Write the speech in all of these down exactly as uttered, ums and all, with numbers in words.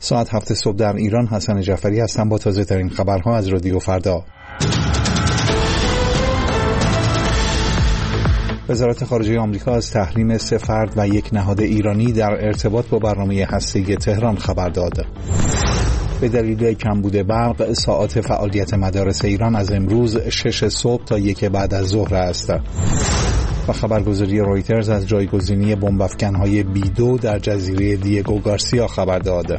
ساعت هفت صبح در ایران. حسن جعفری هستم با تازه ترین خبرها از رادیو فردا. وزارت خارجه آمریکا از تحریم سه فرد و یک نهاد ایرانی در ارتباط با برنامه هسته‌ای تهران خبر داد. به دلیل کمبود برق، ساعات فعالیت مدارس ایران از امروز شش صبح تا یک بعد از ظهر است. و خبرگزاری رویترز از جایگزینی بمب‌افکن‌های بی دو در جزیره دیگو گارسیا خبر داد.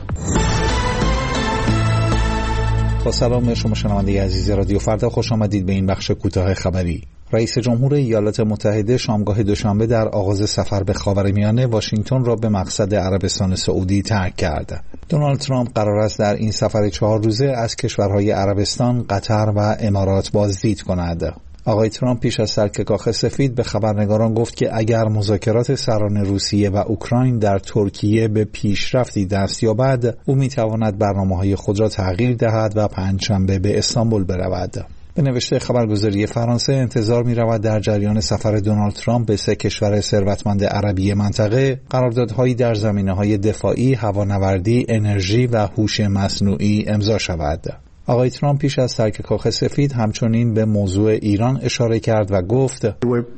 با سلام شما شنونده عزیز رادیو فردا، خوش آمدید به این بخش کوتاه خبری. رئیس جمهور ایالات متحده شامگاه دوشنبه در آغاز سفر به خاورمیانه واشنگتن را به مقصد عربستان سعودی ترک کرد. دونالد ترامپ قرار است در این سفر چهار روزه از کشورهای عربستان، قطر و امارات بازدید کند. آقای ترامپ پیش از ترک کاخ سفید به خبرنگاران گفت که اگر مذاکرات سران روسیه و اوکراین در ترکیه به پیشرفتی دست یابد، او میتواند برنامه‌های خود را تغییر دهد و پنجشنبه به استانبول برود. به نوشته خبرگزاری فرانسه، انتظار می رود در جریان سفر دونالد ترامپ به سه کشور ثروتمند عربی منطقه قراردادهایی در زمینه‌های دفاعی، هوانوردی، انرژی و هوش مصنوعی امضا شود. آقای ترامپ پیش از ترک کاخ سفید همچنین به موضوع ایران اشاره کرد و گفت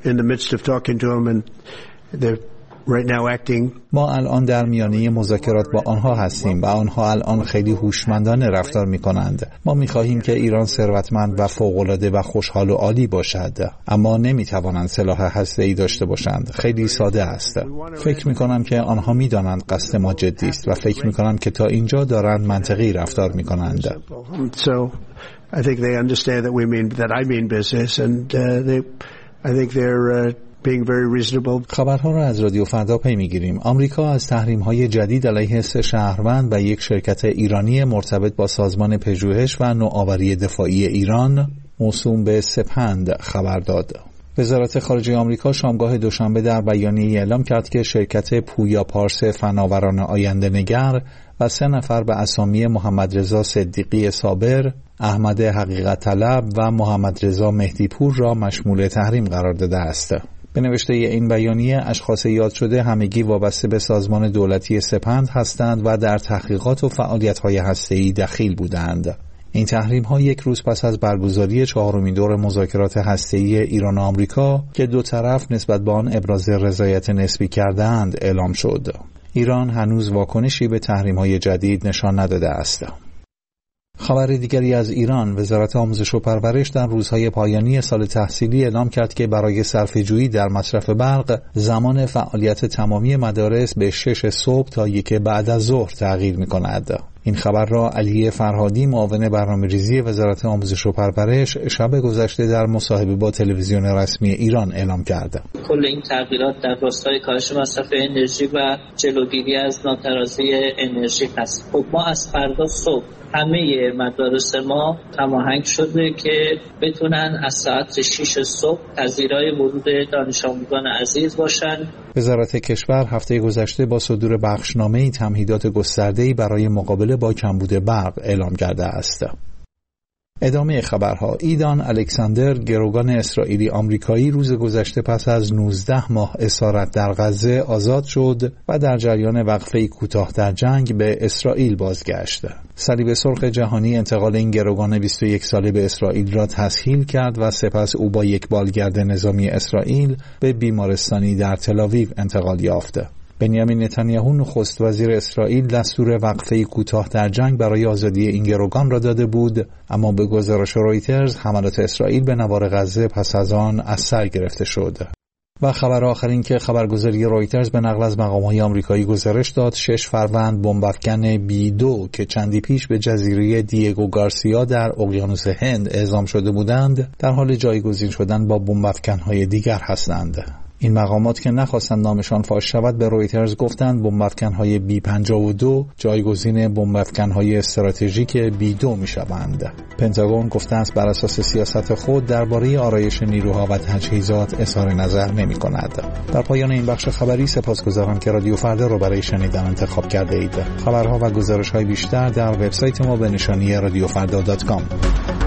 ما الان در میانه مذاکرات با آنها هستیم و آنها الان خیلی هوشمندانه رفتار می کنند. ما می خواهیم که ایران ثروتمند و فوق‌العاده و خوشحال و عالی باشد، اما نمی توانند سلاح هسته‌ای داشته باشند. خیلی ساده است. فکر می کنم که آنها می دانند قصد ما جدی است و فکر می کنم که تا اینجا دارند منطقی رفتار می کنند. خبرها را از رادیو فردا پی می‌گیریم. آمریکا از تحریم‌های جدید علیه سه شهروند و یک شرکت ایرانی مرتبط با سازمان پژوهش و نوآوری دفاعی ایران موسوم به سپند خبر داد. وزارت خارجه آمریکا شامگاه دوشنبه در بیانیه‌ای اعلام کرد که شرکت پویا پارس فناوران آینده‌نگر و سه نفر به اسامی محمد رضا صدیقی صابر، احمد حقیقت طلب و محمد رضا مهدی پور را مشمول تحریم قرار داده است. به نوشته این بیانیه، اشخاص یاد شده همگی وابسته به سازمان دولتی سپند هستند و در تحقیقات و فعالیت‌های هسته‌ای دخیل بودند. این تحریم‌ها یک روز پس از برگزاری چهارمین دور مذاکرات هسته‌ای ایران و آمریکا که دو طرف نسبت به آن ابراز رضایت نسبی کردند اعلام شد. ایران هنوز واکنشی به تحریم‌های جدید نشان نداده است. خبر دیگری از ایران، وزارت آموزش و پرورش در روزهای پایانی سال تحصیلی اعلام کرد که برای صرفه‌جویی در مصرف برق، زمان فعالیت تمامی مدارس به شش صبح تا یک بعد از ظهر تغییر می‌کند. این خبر را علی فرهادی، معاون برنامه‌ریزی وزارت آموزش و پرورش، شب گذشته در مصاحبه با تلویزیون رسمی ایران اعلام کرد. کل این تغییرات در راستای کاهش مصرف انرژی و جلوگیری از ناترازی انرژی است. خب ما از فردا صبح همه مدارس ما هماهنگ شده که بتونن از ساعت شش صبح پذیرای ورود دانش آموزان عزیز باشن. وزارت کشور هفته گذشته با صدور بخشنامه‌ای تمهیدات گسترده‌ای برای مقابله با کمبود برق اعلام کرده است. ادامه خبرها. ایدان الکساندر، گروگان اسرائیلی آمریکایی، روز گذشته پس از نوزده ماه اسارت در غزه آزاد شد و در جریان وقفه‌ای کوتاه در جنگ به اسرائیل بازگشت. صلیب سرخ جهانی انتقال این گروگان بیست و یک ساله به اسرائیل را تسهیل کرد و سپس او با یک بالگرد نظامی اسرائیل به بیمارستانی در تل‌آویو انتقال یافت. بنیامین نتانیاهو نخست وزیر اسرائیل دستور وقفه کوتاه در جنگ برای آزادی این گروگان را داده بود، اما به گزارش رویترز حملات اسرائیل به نوار غزه پس از آن از سر گرفته شد. و خبر آخر این که خبرگزاری رویترز به نقل از مقام‌های آمریکایی گزارش داد شش فروند بمب‌افکن بی دو که چندی پیش به جزیره دیگو گارسیا در اقیانوس هند اعزام شده بودند، در حال جایگزین شدن با بمب‌افکن‌های دیگر هستند. این مقامات که نخواستند نامشان فاش شود به رویترز گفتند بمب‌افکن‌های بی پنجاه و دو جایگزین بمب‌افکن‌های استراتژیک بی دو می‌شوند. پنتاگون گفته است بر اساس سیاست خود درباره آرایش نیروها و تجهیزات اظهار نظر نمی‌کند. در پایان این بخش خبری سپاسگزارم که رادیو فردا رو برای شنیدن انتخاب کرده اید. خبرها و گزارش‌های بیشتر در وبسایت ما به نشانی رادیو فردا دات کام.